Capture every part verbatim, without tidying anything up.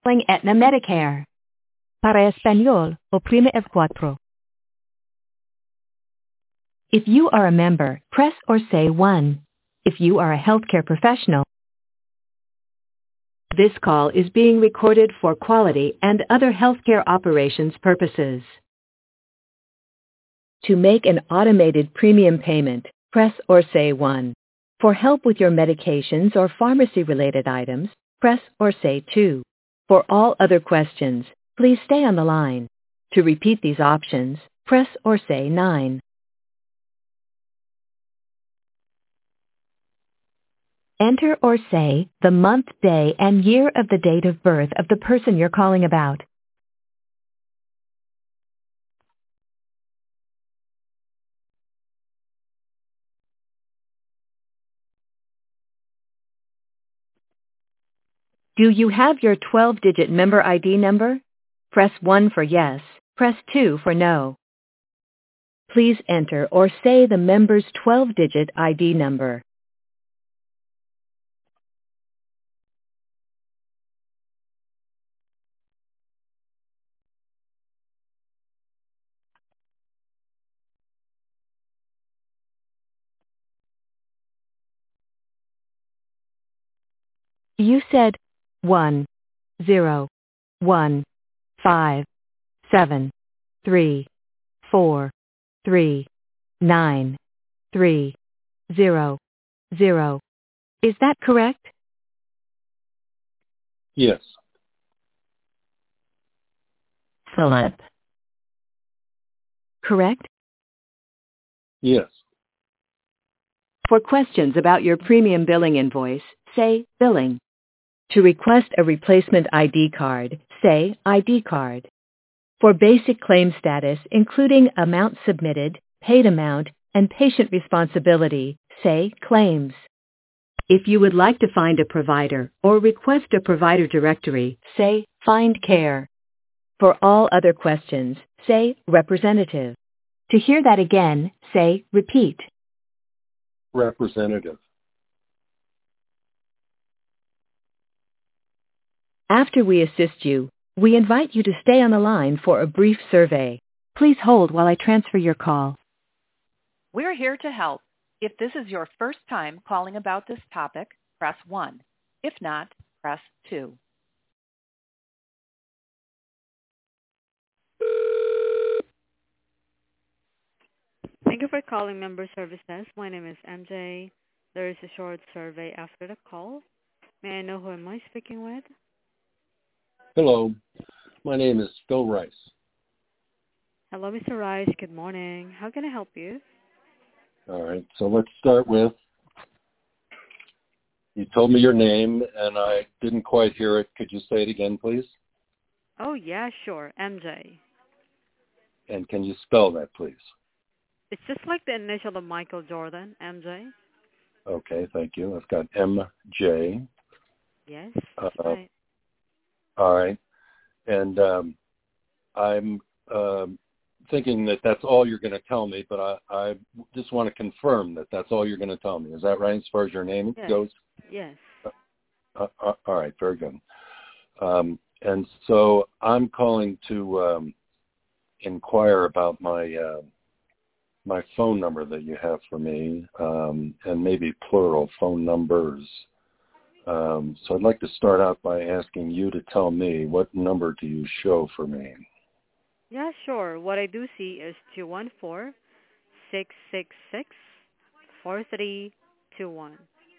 calling Aetna Medicare. Para español, oprime el cuatro. If you are a member, press or say one. If you are a healthcare professional, this call is being recorded for quality and other healthcare operations purposes. To make an automated premium payment, press or say one. For help with your medications or pharmacy-related items, press or say two. For all other questions, please stay on the line. To repeat these options, press or say nine. Enter or say the month, day, and year of the date of birth of the person you're calling about. Do you have your twelve-digit member I D number? Press one for yes, press two for no. Please enter or say the member's twelve-digit I D number. You said one, zero, one, five, seven, three, four, three, nine, three, zero, zero. Is that correct? Yes. Philip. Correct? Yes. For questions about your premium billing invoice, say billing. To request a replacement I D card, say I D card. For basic claim status, including amount submitted, paid amount, and patient responsibility, say claims. If you would like to find a provider or request a provider directory, say find care. For all other questions, say representative. To hear that again, say repeat. Representative. After we assist you, we invite you to stay on the line for a brief survey. Please hold while I transfer your call. We're here to help. If this is your first time calling about this topic, press one. If not, press two. Thank you for calling Member Services. My name is M J. There is a short survey after the call. May I know who am I speaking with? Hello. My name is Phil Rice. Hello, Mister Rice. Good morning. How can I help you? All right. So let's start with, you told me your name, and I didn't quite hear it. Could you say it again, please? Oh, yeah, sure. M J. And can you spell that, please? It's just like the initial of Michael Jordan, M J. Okay, thank you. I've got M J. Yes, Uh, right. All right. And um, I'm um, thinking that that's all you're going to tell me, but I, I just want to confirm that that's all you're going to tell me. Is that right as far as your name Yes. goes? Yes. Uh, uh, all right, very good. Um, and so I'm calling to um, inquire about my uh, my phone number that you have for me, um, and maybe plural phone numbers. Um, so I'd like to start out by asking you to tell me, what number do you show for me? Yeah, sure. What I do see is two one four, six six six, four three two one.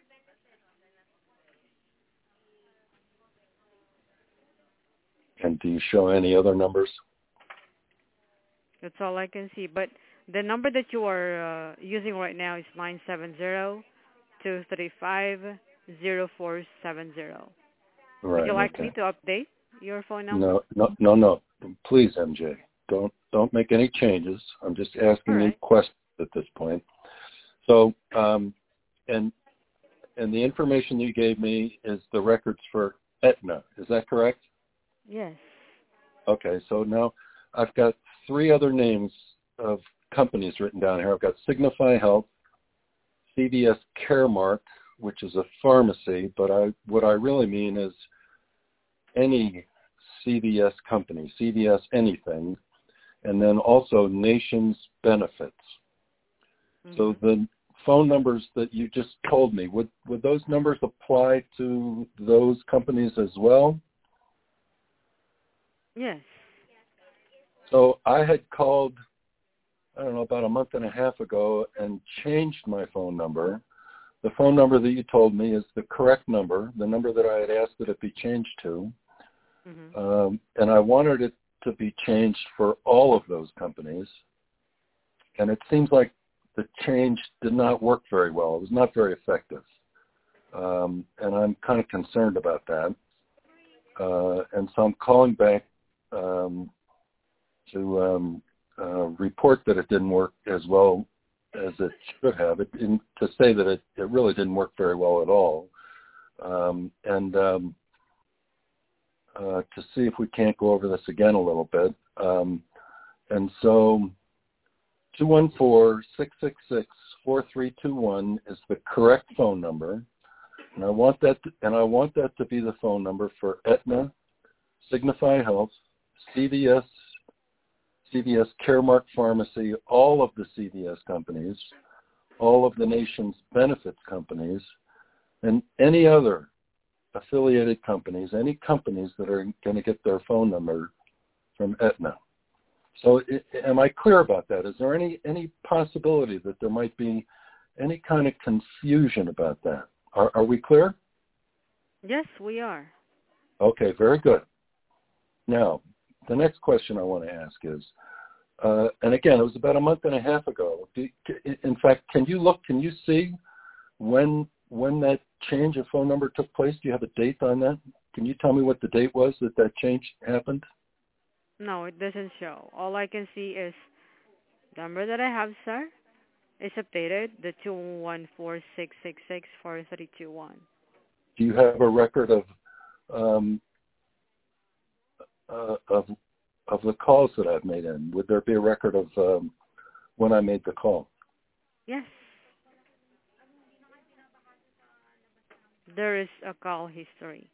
And do you show any other numbers? That's all I can see. But the number that you are uh, using right now is nine seven zero, two three five, zero four seven zero. Right, Would you like okay. me to update your phone number? No, no, no, no. Please, M J, don't don't make any changes. I'm just asking All you right. questions at this point. So, um, and and the information you gave me is the records for Aetna. Is that correct? Yes. Okay, so now I've got three other names of companies written down here. I've got Signify Health, C V S Caremark, which is a pharmacy, but I what I really mean is any C D S company, C D S anything, and then also Nations Benefits. Mm-hmm. So the phone numbers that you just told me, would, would those numbers apply to those companies as well? Yes. So I had called, I don't know, about a month and a half ago and changed my phone number. The phone number that you told me is the correct number, the number that I had asked that it be changed to. Mm-hmm. Um, and I wanted it to be changed for all of those companies. And it seems like the change did not work very well. It was not very effective. Um, and I'm kind of concerned about that. Uh, and so I'm calling back um, to um, uh, report that it didn't work as well as it should have. It didn't, to say that it, it really didn't work very well at all. Um, and um, uh, to see if we can't go over this again a little bit. Um, and so two one four, six six six, four three two one is the correct phone number. And I want that to, and I want that to be the phone number for Aetna, Signify Health, C V S, C V S Caremark Pharmacy, all of the C V S companies, all of the nation's benefits companies, and any other affiliated companies, any companies that are going to get their phone number from Aetna. So it, am I clear about that? Is there any, any possibility that there might be any kind of confusion about that? Are, are we clear? Yes, we are. Okay, very good. Now, the next question I want to ask is, uh, and again, it was about a month and a half ago. Do, in fact, can you look, can you see when when that change of phone number took place? Do you have a date on that? Can you tell me what the date was that that change happened? No, it doesn't show. All I can see is the number that I have, sir, is updated, the two one four, six six six, four three two one. Do you have a record of um, uh, of of the calls that I've made in? Would there be a record of um, when I made the call? Yes. There is a call history.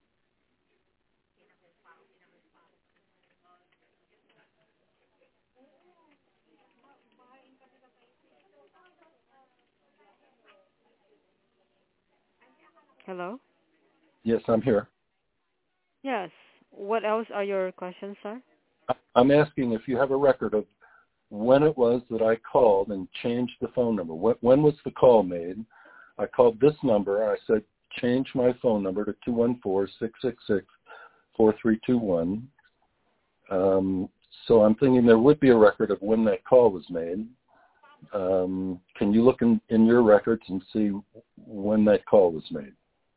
Hello? Yes, I'm here. Yes. What else are your questions, sir? I'm asking if you have a record of when it was that I called and changed the phone number. When, when was the call made? I called this number. I said, change my phone number to two one four, six six six, four three two one. Um, so I'm thinking there would be a record of when that call was made. Um, can you look in, in your records and see when that call was made?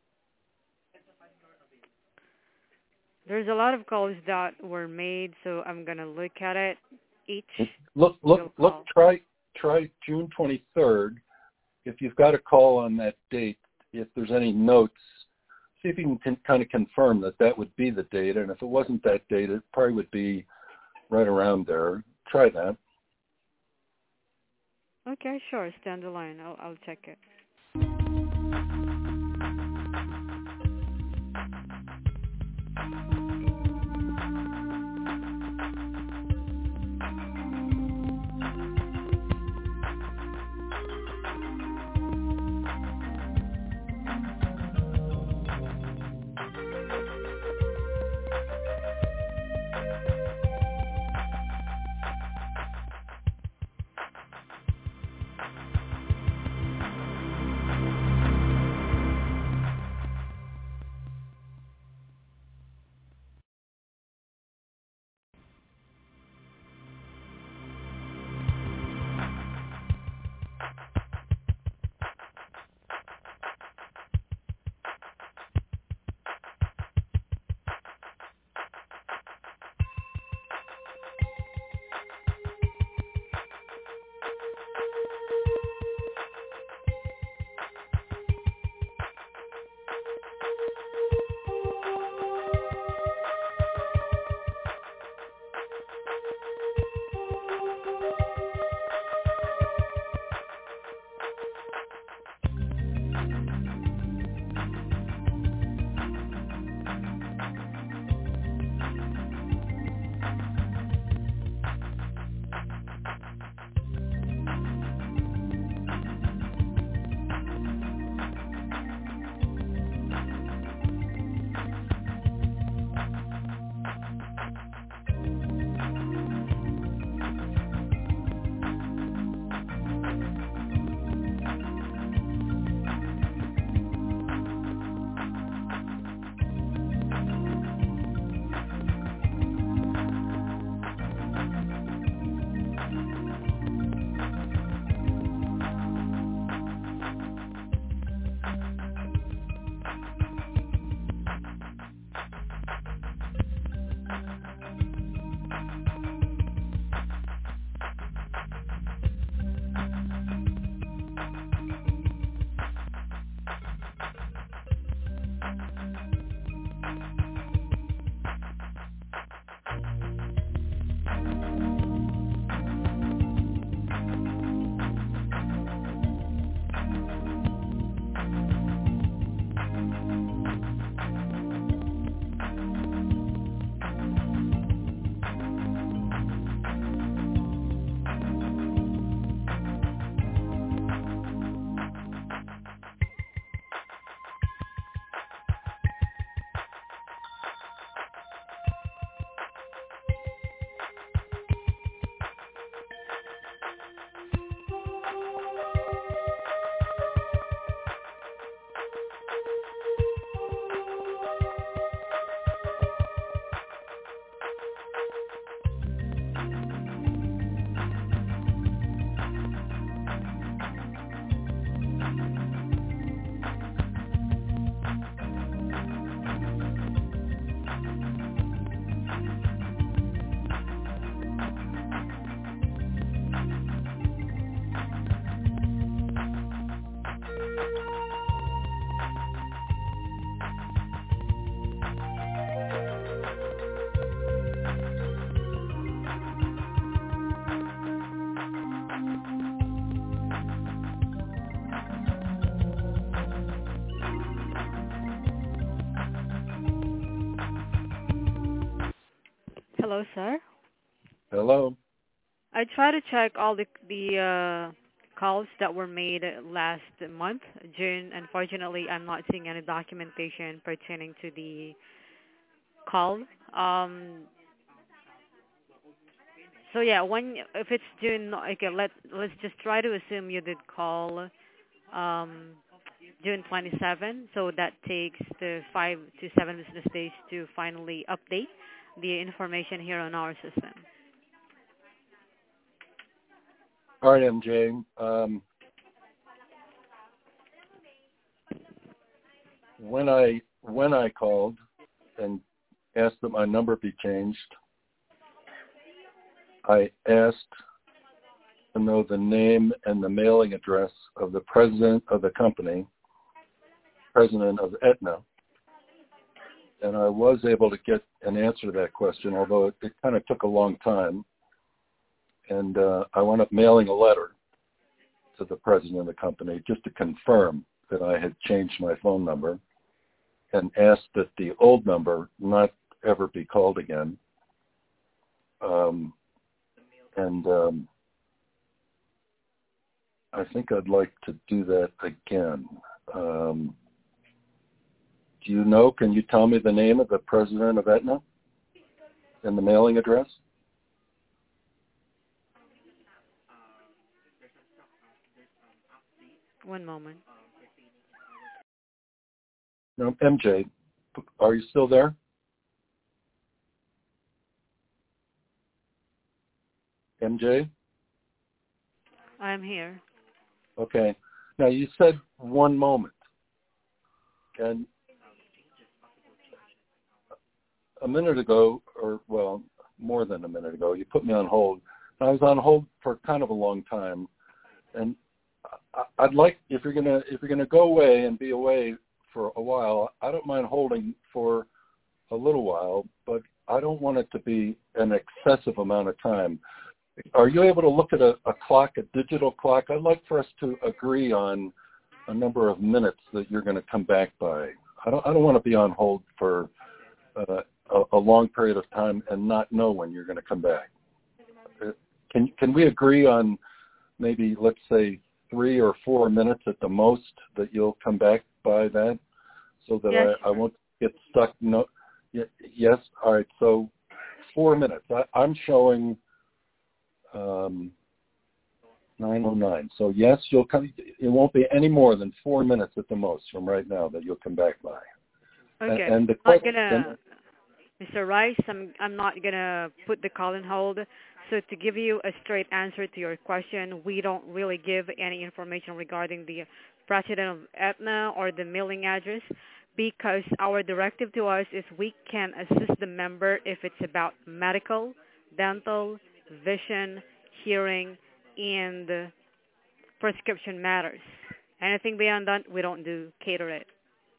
There's a lot of calls that were made, so I'm gonna look at it. Each look, look, look. Try, try June twenty-third. If you've got a call on that date, if there's any notes, see if you can kind of confirm that that would be the date. And if it wasn't that date, it probably would be right around there. Try that. Okay, sure. Stand the line. I'll I'll check it. Hello, sir. Hello. I tried to check all the the uh, calls that were made last month, June. Unfortunately, I'm not seeing any documentation pertaining to the call. Um, so yeah, when if it's June, okay, let let's just try to assume you did call um, June twenty-seventh. So that takes the five to seven business days to finally update the information here on our system. All right, M J. Um, when I when I called and asked that my number be changed, I asked to know the name and the mailing address of the president of the company, president of Aetna, and I was able to get an answer to that question, although it, it kind of took a long time. And uh, I wound up mailing a letter to the president of the company just to confirm that I had changed my phone number and asked that the old number not ever be called again. Um, and um, I think I'd like to do that again. Um, do you know, can you tell me the name of the president of Aetna and the mailing address? One moment. No, M J, are you still there? M J? I'm here. Okay. Now, you said one moment. And a minute ago, or, well, more than a minute ago, you put me on hold. I was on hold for kind of a long time. And I'd like, if you're gonna if you're gonna go away and be away for a while, I don't mind holding for a little while, but I don't want it to be an excessive amount of time. Are you able to look at a, a clock, a digital clock? I'd like for us to agree on a number of minutes that you're going to come back by. I don't I don't want to be on hold for uh, a, a long period of time and not know when you're going to come back. Can can we agree on maybe, let's say, three or four minutes at the most that you'll come back by that, so that Yes, I, sure. I won't get stuck? No, yes. All right. So four minutes. I, I'm showing um, nine oh nine. So yes, you'll come. It won't be any more than four minutes at the most from right now that you'll come back by. Okay. And, and the I'm not question, gonna, Mister Rice, I'm I'm not gonna put the call on hold. So to give you a straight answer to your question, we don't really give any information regarding the president of Aetna or the mailing address, because our directive to us is we can assist the member if it's about medical, dental, vision, hearing, and prescription matters. Anything beyond that, we don't do cater it.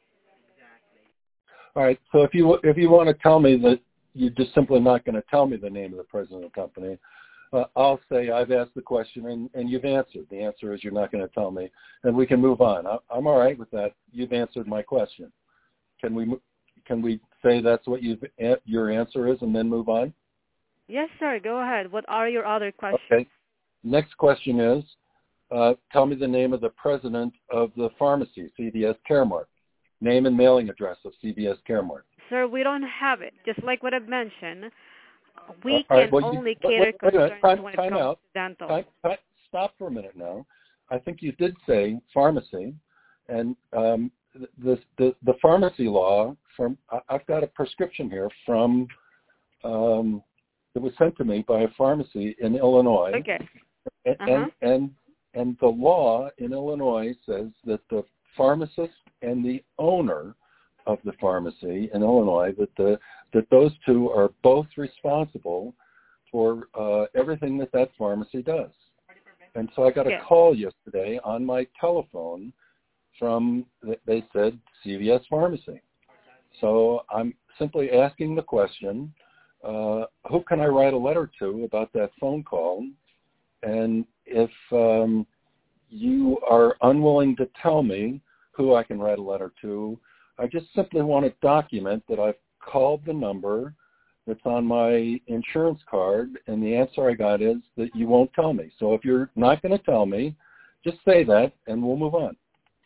all right. So if you if you want to tell me that you're just simply not going to tell me the name of the president of the company, uh, I'll say I've asked the question and, and you've answered. The answer is you're not going to tell me, and we can move on. I, I'm all right with that. You've answered my question. Can we can we say that's what you've, your answer is, and then move on? Yes, sir. Go ahead. What are your other questions? Okay. Next question is, uh, tell me the name of the president of the pharmacy, C V S Caremark. Name and mailing address of C V S Caremark. Sir, we don't have it. Just like what I've mentioned, we All can right, well, only you, cater wait, wait a minute. concerns Time, when it time comes out. to dental. Time, time, stop for a minute now. I think you did say pharmacy, and um, the, the the pharmacy law. From I've got a prescription here from. Um, it was sent to me by a pharmacy in Illinois. Okay. And, Uh-huh. and and and the law in Illinois says that the pharmacist and the owner of the pharmacy in Illinois, that the that those two are both responsible for uh, everything that that pharmacy does. And so I got a Yes. call yesterday on my telephone from, they said, C V S Pharmacy. So I'm simply asking the question, uh, who can I write a letter to about that phone call? And if um, you are unwilling to tell me who I can write a letter to, I just simply want to document that I've called the number that's on my insurance card, and the answer I got is that you won't tell me. So if you're not going to tell me, just say that, and we'll move on.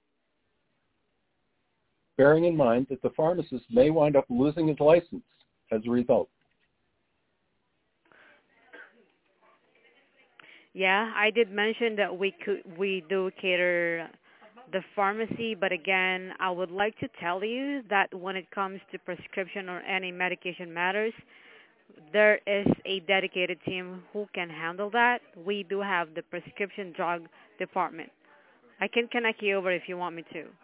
Bearing in mind that the pharmacist may wind up losing his license as a result. Yeah, I did mention that we could we do cater the pharmacy, but again, I would like to tell you that when it comes to prescription or any medication matters, there is a dedicated team who can handle that. We do have the prescription drug department. I can connect you over if you want me to.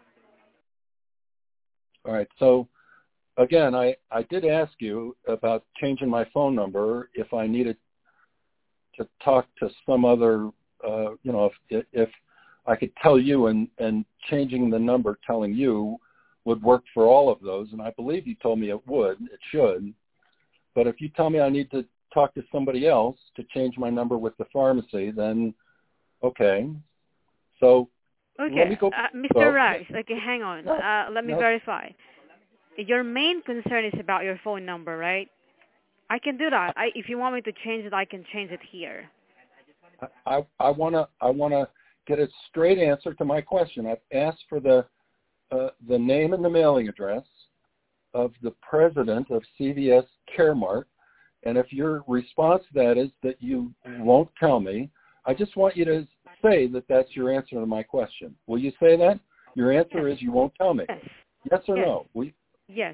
All right. So, again, I, I did ask you about changing my phone number if I needed to talk to some other, uh, you know, if, if I could tell you and, and changing the number telling you would work for all of those. And I believe you told me it would, it should. But if you tell me I need to talk to somebody else to change my number with the pharmacy, then okay. So okay. let me go. Uh, Mister Rice, okay, hang on. No, uh, let me no. verify. Your main concern is about your phone number, right? I can do that. I, if you want me to change it, I can change it here. I I want to I want to get a straight answer to my question. I've asked for the uh, the name and the mailing address of the president of C V S Caremark, and if your response to that is that you won't tell me, I just want you to say that that's your answer to my question. Will you say that? Your answer Yes. is you won't tell me. Yes. Yes or Yes. no? We, Yes.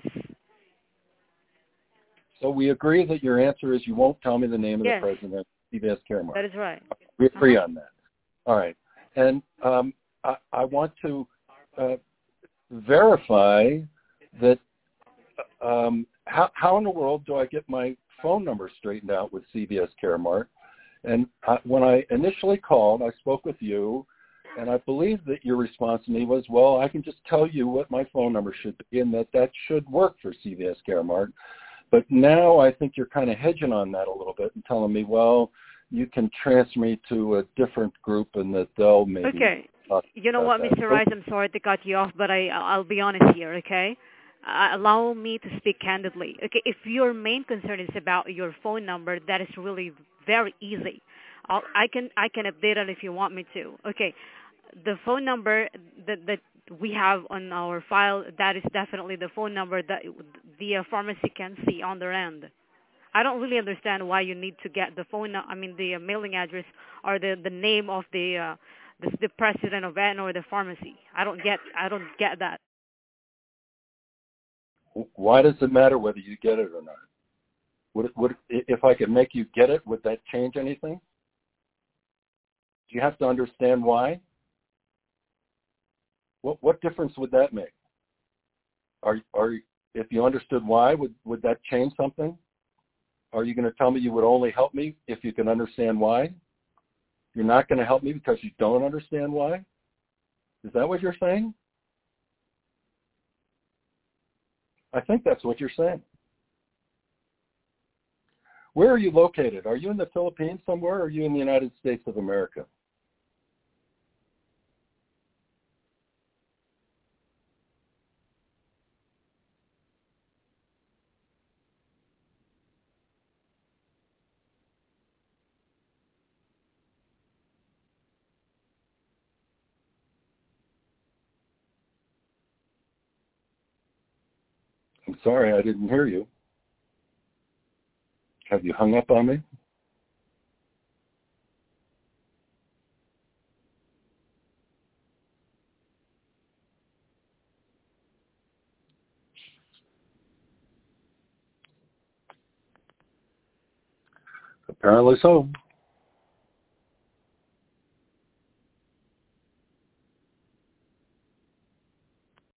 so we agree that your answer is you won't tell me the name of Yes. the president of C V S Caremark. That is right. We agree Uh-huh. on that. All right. And um, I, I want to uh, verify that um, how, how in the world do I get my phone number straightened out with C V S Caremark? And I, when I initially called, I spoke with you, and I believe that your response to me was, well, I can just tell you what my phone number should be, and that that should work for C V S Caremark. But now I think you're kind of hedging on that a little bit and telling me, well, you can transfer me to a different group and that they'll maybe... Okay. You know what, Mister Rice, I'm sorry to cut you off, but I, I'll be honest here, okay? Uh, allow me to speak candidly. Okay, if your main concern is about your phone number, that is really very easy. I'll, I can I can update it if you want me to. Okay, the phone number that, that we have on our file, that is definitely the phone number that the uh, pharmacy can see on their end. I don't really understand why you need to get the phone, I mean the uh, mailing address or the, the name of the, uh, the the president of Aetna or the pharmacy. I don't get I don't get that. Why does it matter whether you get it or not? Would it, would it, if I could make you get it, would that change anything? Do you have to understand why? What what difference would that make? Are are if you understood why, would would that change something? Are you going to tell me you would only help me if you can understand why? You're not going to help me because you don't understand why? Is that what you're saying? I think that's what you're saying. Where are you located? Are you in the Philippines somewhere, or are you in the United States of America? I'm sorry, I didn't hear you. Have you hung up on me? Apparently so.